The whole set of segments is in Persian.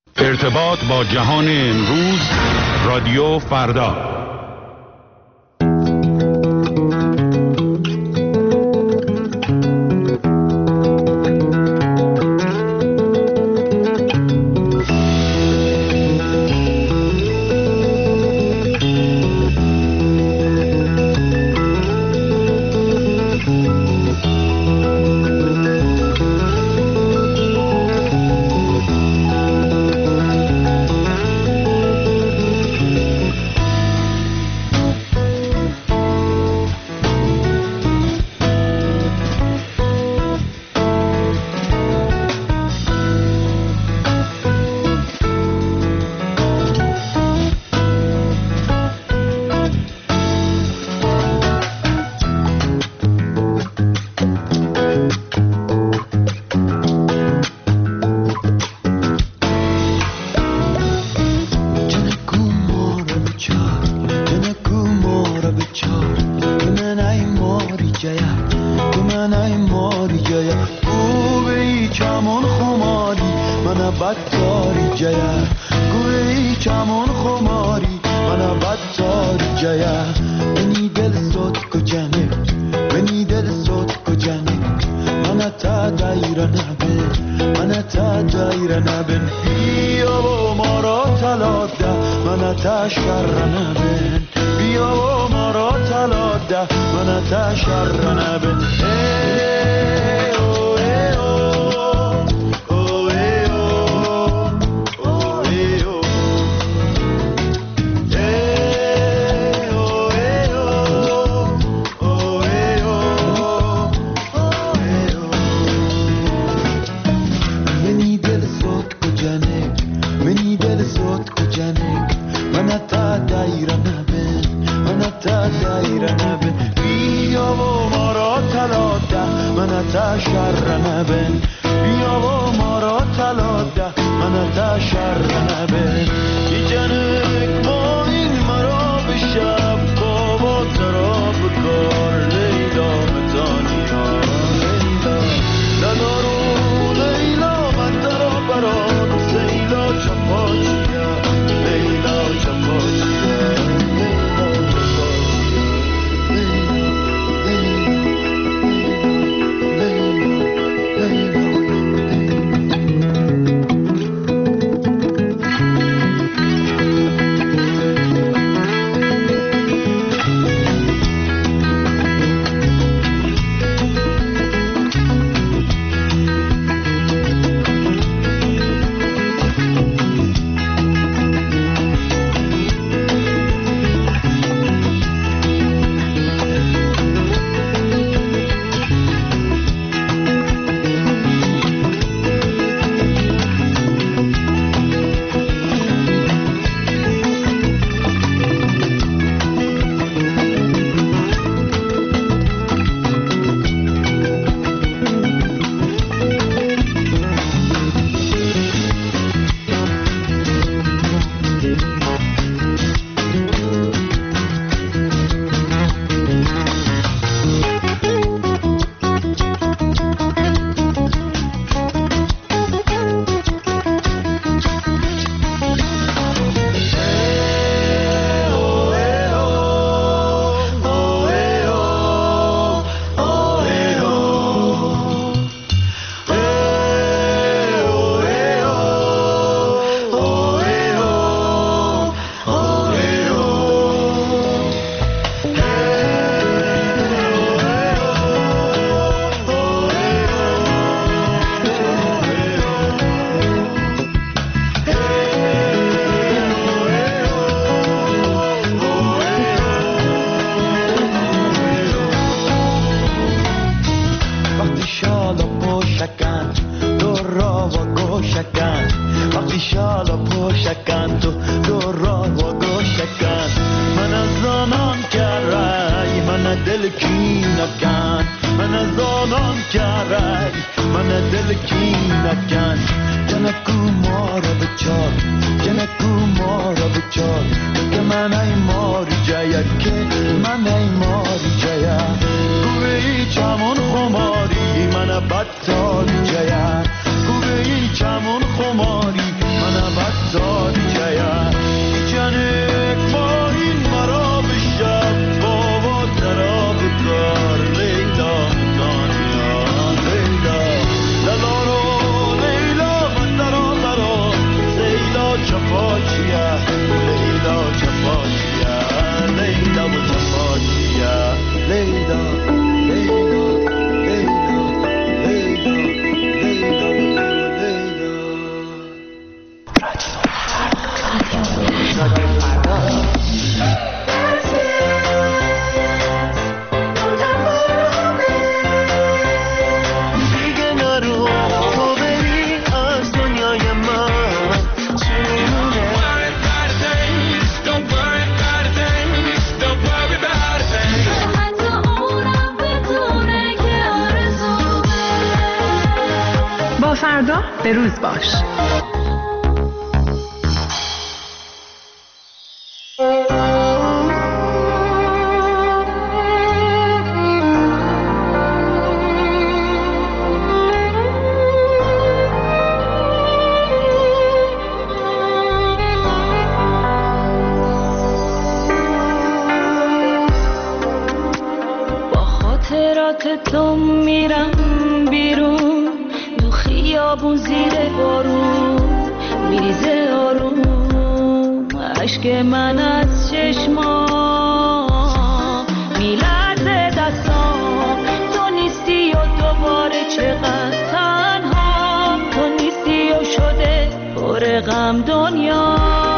ارتباط با جهان امروز، رادیو فردا. بدتال جیا گوی چمون خماری من فردا به روز باش. با خاطرات تو میرم بیرون، تو خیابون زیر بارون میریزه آروم، عشق من از چشمام میلرزه دستام. تو نیستی و دوباره چقدر تنها، تو نیستی و شده پر غم دنیا.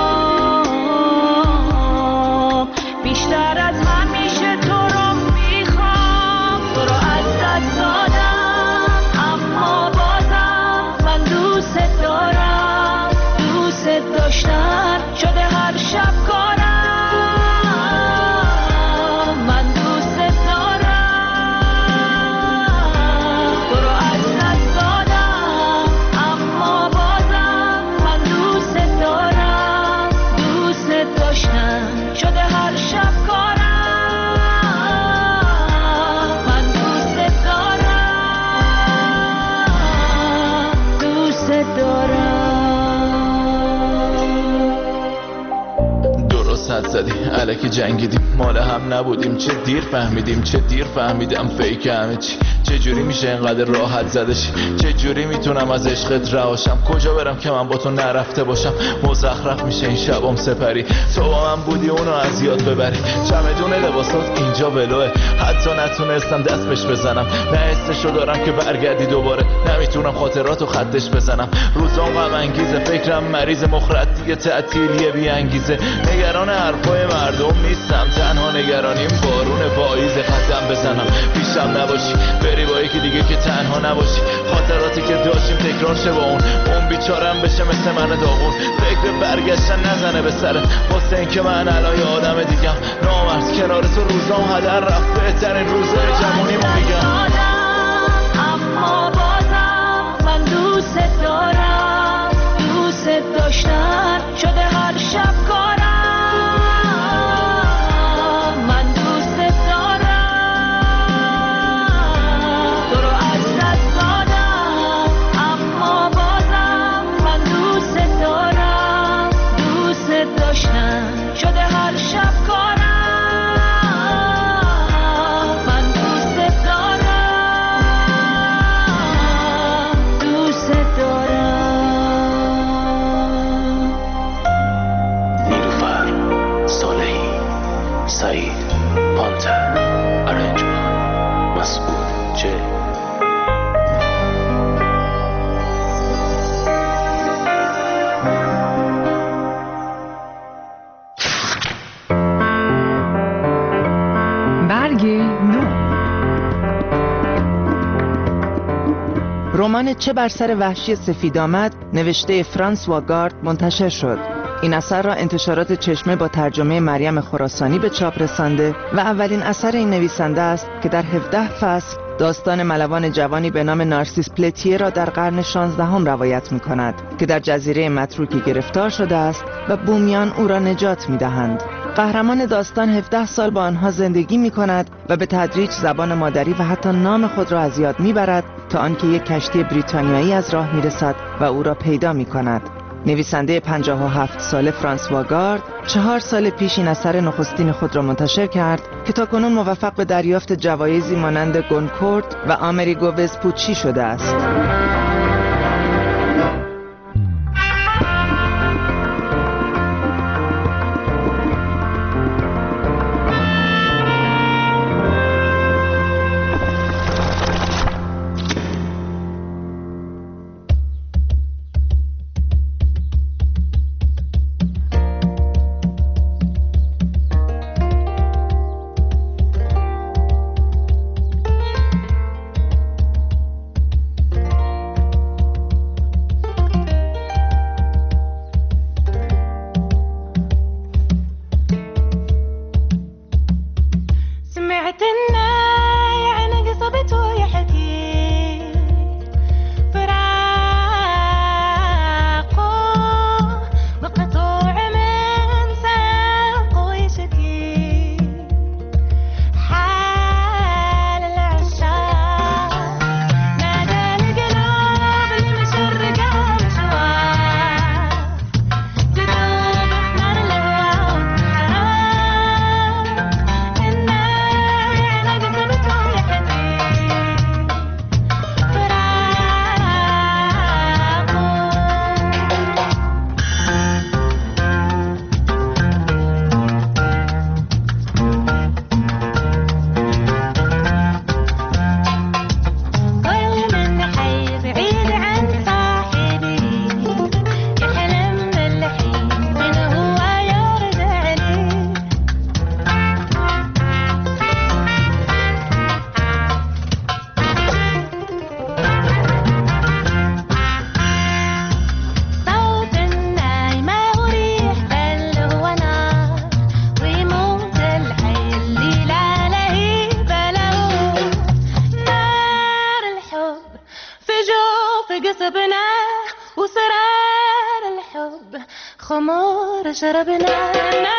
بیشتر از همیشه تو رو میخوام، تو رو از دست دادم، اما بازم من دوست دارم. دوست داشتن شده هر شب کارم، من دوست دارم. تو رو از دست دادم، اما بازم من دوست دارم. دوست داشتن شده هر شب کارم، من دوست دارم. دوست دارم. درست حد زدی، الکی جنگیدیم، مال هم نبودیم. چه دیر فهمیدیم، چه دیر فهمیدم فیک همه چی. چه جوری میشه اینقدر راحت زدش؟ چه جوری میتونم از عشقت رهاشم؟ کجا برم که من با تو نرفته باشم؟ مزخرف میشه این شبام سپری، تو با من بودی اونو از یاد ببری. چمدون لباسات اینجا ولوه، حتی نتونستم دست بهش بزنم. نه حسشو دارم که برگردی دوباره، نمیتونم خاطراتو خطش بزنم. روزام غم انگیزه، فکرم مریض، مخرد دیگه تعطیلیه بی انگیزه. نگران حرفای مردم نیستم، تنها نگرانیم بارون پاییز. قدم بزنم پیشم نباشی، بری با یکی دیگه که تنها نباشی. خاطراتی که داشتیم تکرار شه با اون بیچارم بشه مثل من داغون. فکر برگشتن نزنه به سرت، واسه این که من الان یه آدم دیگم. نامرد کنار تو روزام هدر رفت، بهترین روزای جوونیمو میگم. اما بازم من دوست دارم. دوست داشتن شده هر شب کارم، من دوست دارم. تو رو از دست دادم، اما بازم من دوست دارم. دوست داشتن شده هر شب کارم، من دوست دارم. دوست دارم. نیلوفر، صالحی، سعید، پانتر، ارنجمان، مسعود جه. برگ نو. رمان چه بر سر وحشی سفید آمد نوشته فرانسوا گارد منتشر شد. این اثر را انتشارات چشمه با ترجمه مریم خراسانی به چاپ رسانده و اولین اثر این نویسنده است که در 17 فصل داستان ملوان جوانی به نام نارسیس پلتیه را در قرن 16 روایت می کند که در جزیره متروکی گرفتار شده است و بومیان او را نجات می دهند. قهرمان داستان 17 سال با آنها زندگی می کند و به تدریج زبان مادری و حتی نام خود را از یاد می برد تا آنکه یک کشتی بریتانیایی از راه می رسد و او را پیدا می کند. نویسنده 57 ساله فرانسوا گارد 4 سال پیش این اثر نخستین خود را منتشر کرد که تاکنون موفق به دریافت جوایزی مانند گونکورد و آمریگو وسپوچی شده است. شربنا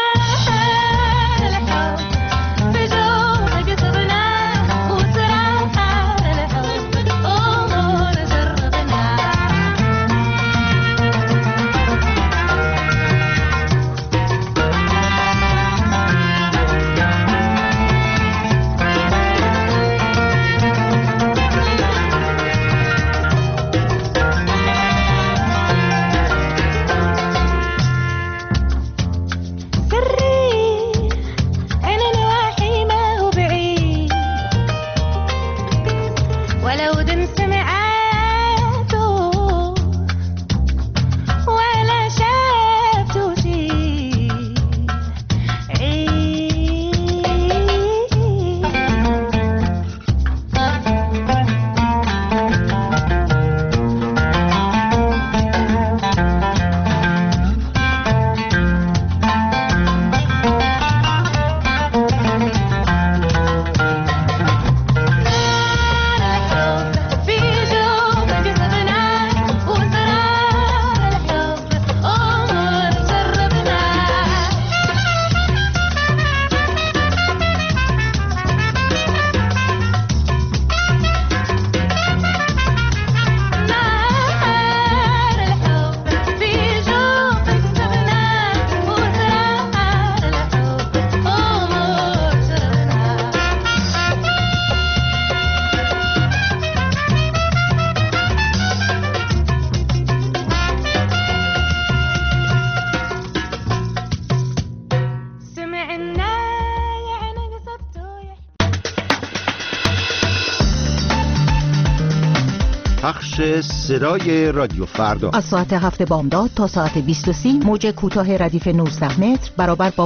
صدای رادیو فردا از ساعت 7 بامداد تا ساعت 20:30 موج کوتاه ردیف 19 متر برابر با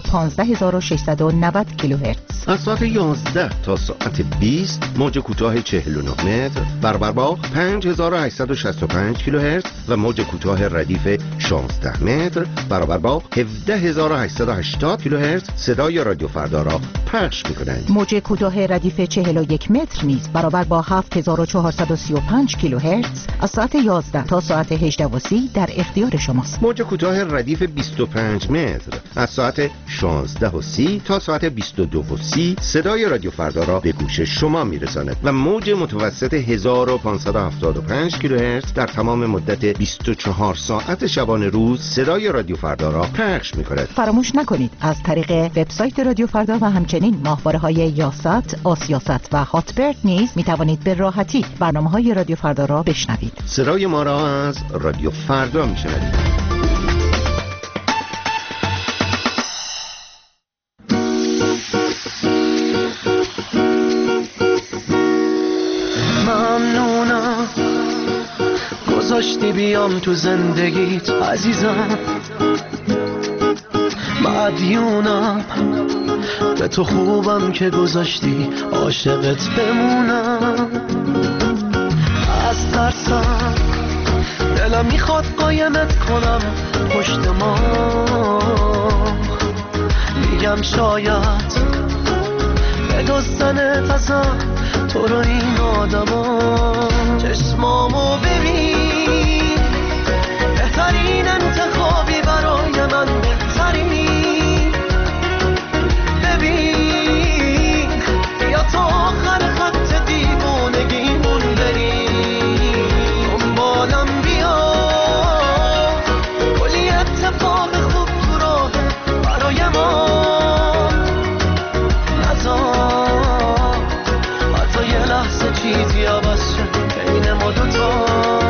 15690 کیلوهرتز. از ساعت 11 تا ساعت 20 موج کوتاه 49 متر برابر با 5865 کیلوهرتز و موج کوتاه ردیف 16 متر برابر با 17880 کیلوهرتز صدای رادیو فردا را پخش می‌کنند. موج کوتاه ردیف 41 متر نیز برابر با 7435 کیلوهرتز هرتز از ساعت 11 تا ساعت 18:30 در اختیار شماست. موج کوتاه ردیف 25 متر از ساعت 16:30 تا ساعت 22:30 صدای رادیو فردا را به گوش شما میرساند و موج متوسط 1575 کیلوهرتز در تمام مدت 24 ساعت شبانه روز صدای رادیو فردا را پخش می‌کند. فراموش نکنید از طریق وبسایت رادیو فردا و همچنین ماهواره‌های یاست، آسیاست و هاتبرد نیز می‌توانید به راحتی برنامه‌های رادیو فردا را بشنوید. صدای ما را از رادیو فردا می‌شنوید. ممنونم گذاشتی بیام تو زندگیت عزیزم، مدیونم به تو خوبم که گذاشتی عاشقت بمونم. از ترسم دلم میخواد قایمت کنم پشت ما، میگم شاید بدزدنت ازم تو رو این آدما. چشمامو ببین بهترین انتخابی برای من، بهترین. ببین یا تا آخر خط دیوونگیمون بریم، دنبالم بیا کلی اتفاق خوب تو راه برای ما. نذار حتی یه لحظه چیزی عوض شه بین ما دوتا.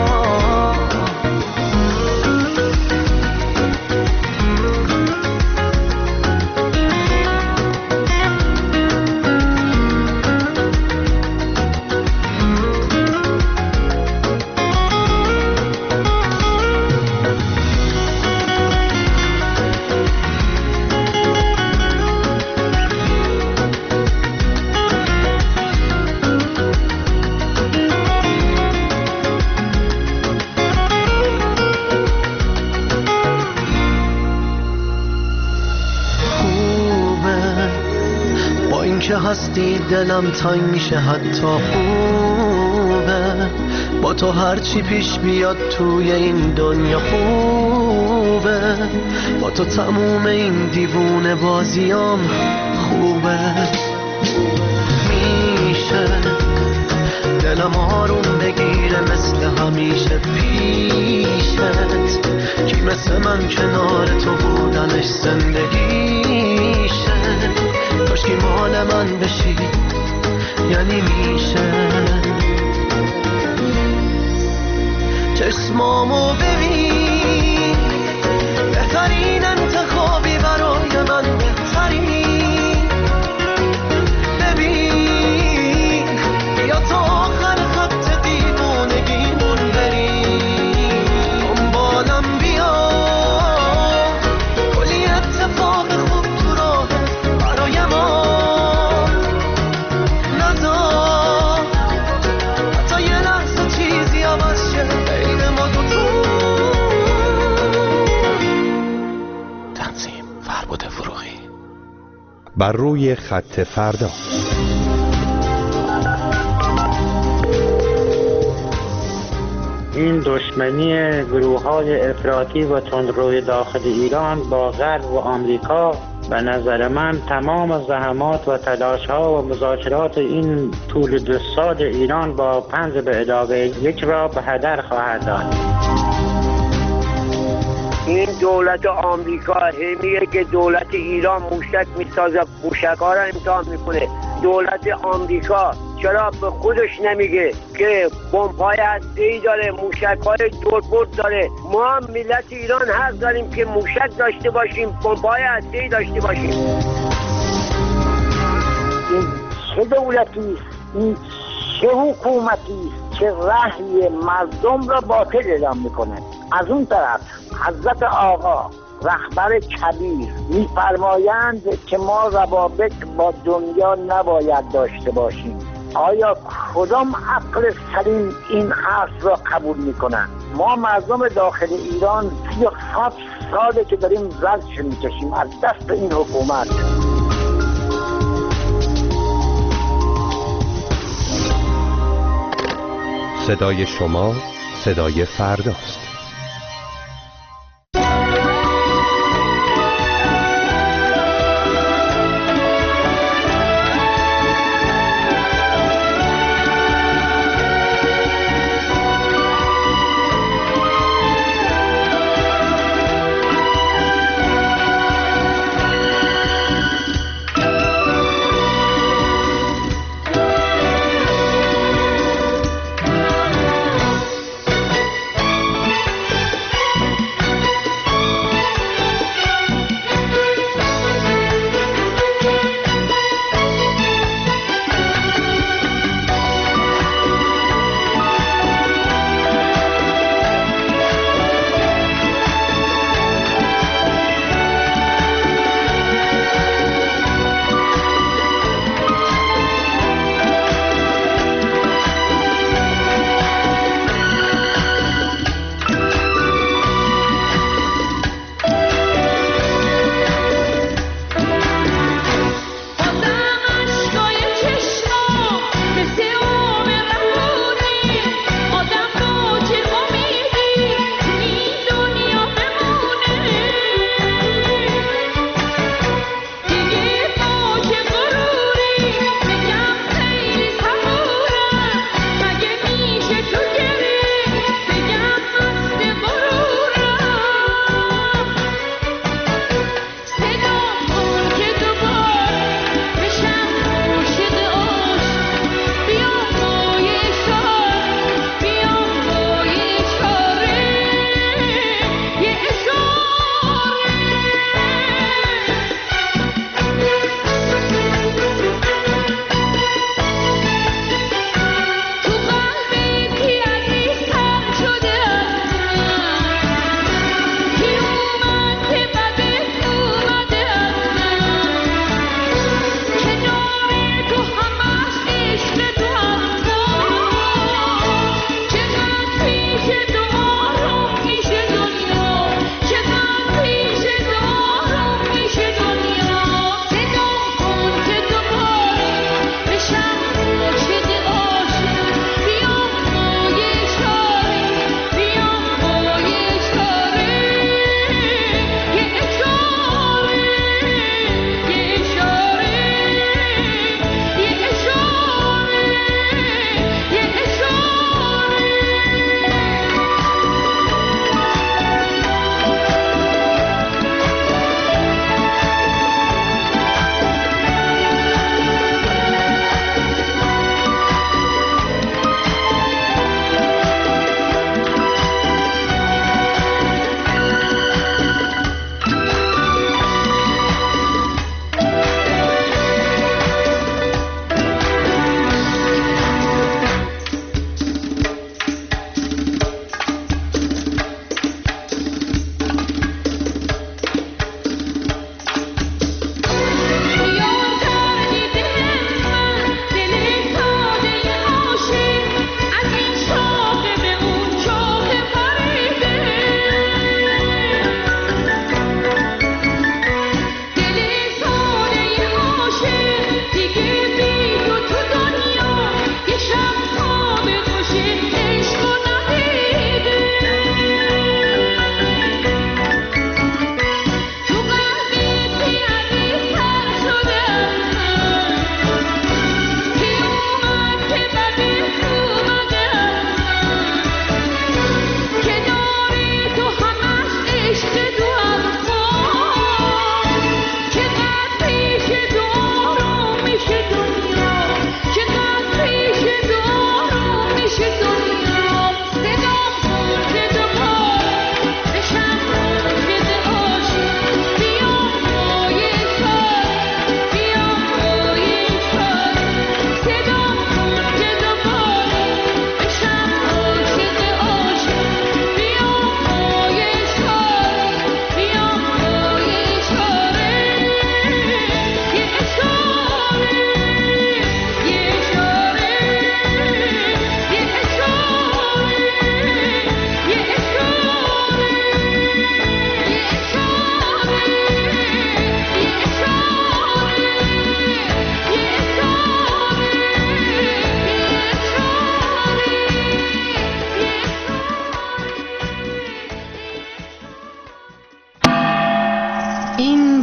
که هستی دلم تنگ میشه حتی خوبه، با تو هرچی پیش بیاد توی این دنیا خوبه، با تو تموم این دیوونه بازیام خوبه. میشه دلم آروم بگیره مثل همیشه پیشت، کی مثل من کنار تو بودنش زندگیشه. کاشکی مال من بشی یعنی میشه. چشمامو ببین بهترین انتخابی برای من، بهترین. ببین یا تا آخر خط دیوونگیمون بریم، دنبالم بیا کلی اتفاق خوب تو راه برای ما. نذار حتی یه لحظه چیزی عوض شه بین ما دوتا. تنظیم فربود فروغی. بر روی خط فردا. این دشمنی گروه‌های افراطی و تندروی داخل ایران با غرب و آمریکا به نظر من تمام زحمات و تلاش‌ها و مذاکرات این طول 2 سال ایران با 5 به علاوه 1 را به هدر خواهد داد. این دولت آمریکا میگه که دولت ایران موشک میسازه، موشک‌ها را امتحان میکنه. دولت آمریکا چرا به خودش نمیگه که بمب‌های هسته‌ای داره، موشک‌های دوربرد داره؟ ما هم ملت ایران حق داریم که موشک داشته باشیم، بمب‌های هسته‌ای داشته باشیم. این چه دولتی است؟ این چه حکومتی است که رأی مردم را باطل اعلام میکنه؟ از اون طرف حضرت آقا رهبر کبیر می‌فرمایند که ما روابط با دنیا نباید داشته باشیم. آیا کدام عقل سلیم این حرف را قبول می‌کنند؟ ما مردم داخل ایران 37 ساله که داریم زجر می‌کشیم از دست این حکومت. صدای شما صدای فرداست.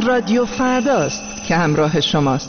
رادیو فرداست که همراه شماست.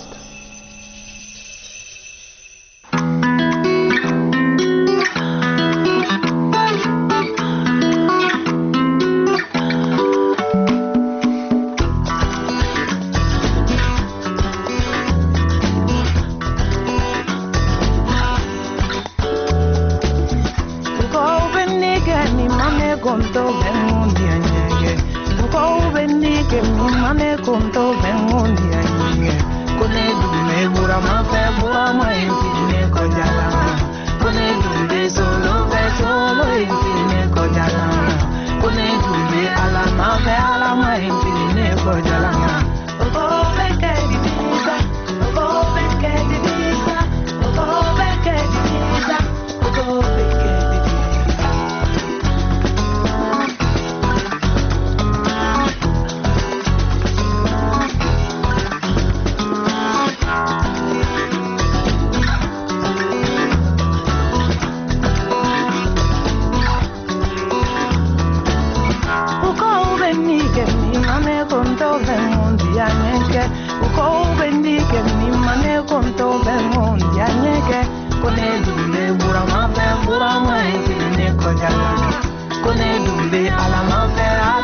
Kone dumbe alama fera